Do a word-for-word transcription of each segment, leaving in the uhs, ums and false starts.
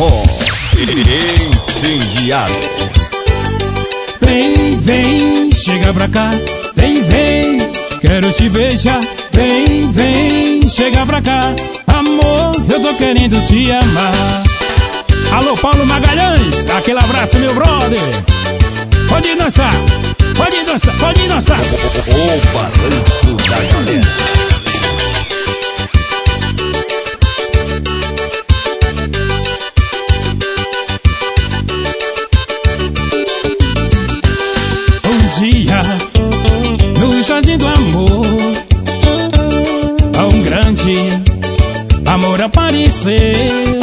forró incendiado. Vem, vem, chega pra cá. Vem, vem, quero te beijar. Vem, vem, chega pra cá. Amor, eu tô querendo te amar. Alô, Paulo Magalhães, aquele abraço, meu brother. Pode dançar, pode dançar, pode dançar. O balanço da galera. Dia no jardim do amor, a um grande amor apareceu.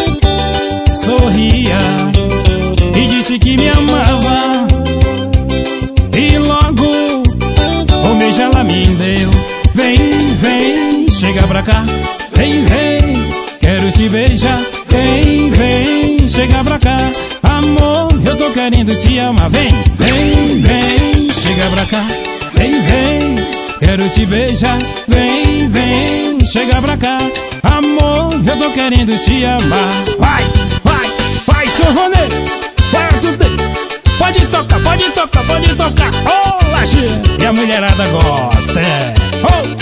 Sorria e disse que me amava, e logo um beijo ela me deu. Vem, vem, chega pra cá. Vem, vem, quero te beijar. Vem, vem, chega pra cá. Amor, eu tô querendo te amar. Vem, vem, vem, chega pra cá. Vem, vem, quero te beijar. Vem, vem, chega pra cá. Amor, eu tô querendo te amar. Vai, vai, vai, Chorronê. Vai, tudo. Pode tocar, pode tocar, pode tocar. Oh, Laje, e a mulherada gosta. Oh.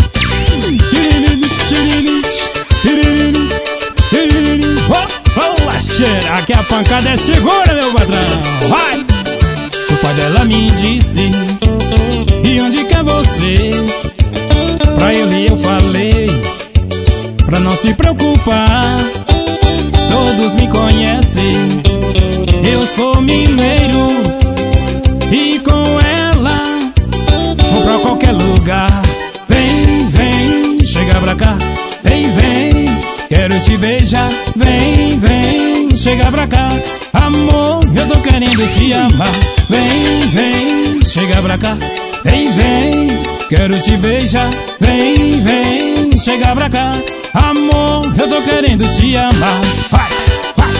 Oh, Lacheira, aqui a pancada é segura, meu patrão. Vai! O pai dela me disse: e onde quer você? Pra ele eu falei, pra não se preocupar, todos me conhecem, eu sou mineiro, e com ela vou pra qualquer lugar. Vem, vem, chega pra cá. Vem, vem, quero te beijar. Vem, vem, chega pra cá. Amor, eu tô querendo te amar. Vem, vem, chega pra cá. Vem, vem, quero te beijar. Vem, vem, chega pra cá. Amor, eu tô querendo te amar. Vai, vai.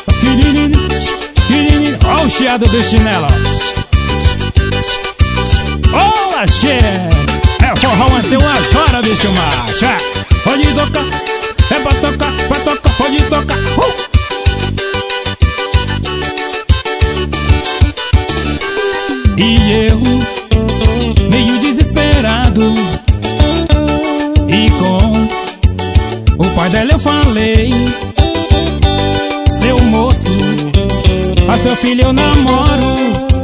Ó o chiado do chinelo. Ó, acho que é É forró até umas horas, bicho macho. É. Pode tocar, é pra tocar, pra tocar, pode tocar. uh! E eu, meio desesperado, e com o pai dela eu falei: seu moço, a seu filho eu namoro,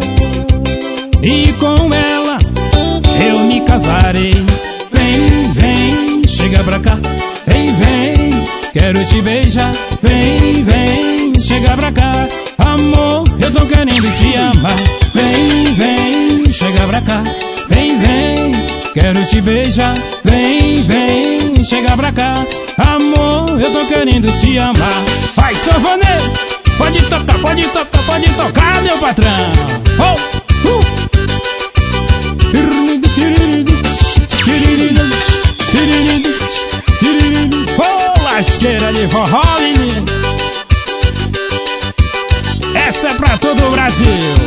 e com ela eu me casarei. Vem, vem, chega pra cá. Vem, vem, quero te beijar. Vem, vem, chega pra cá. Amor, eu tô querendo te amar. Vem, vem, chega pra cá. Vem, vem, quero te beijar. Vem, vem, chega pra cá. Amor, eu tô querendo te amar. Vai, Chorronê, pode tocar, pode tocar, pode tocar, meu patrão. Oh, uh. Oh, lasqueira de forró, menino. Essa é pra todo o Brasil.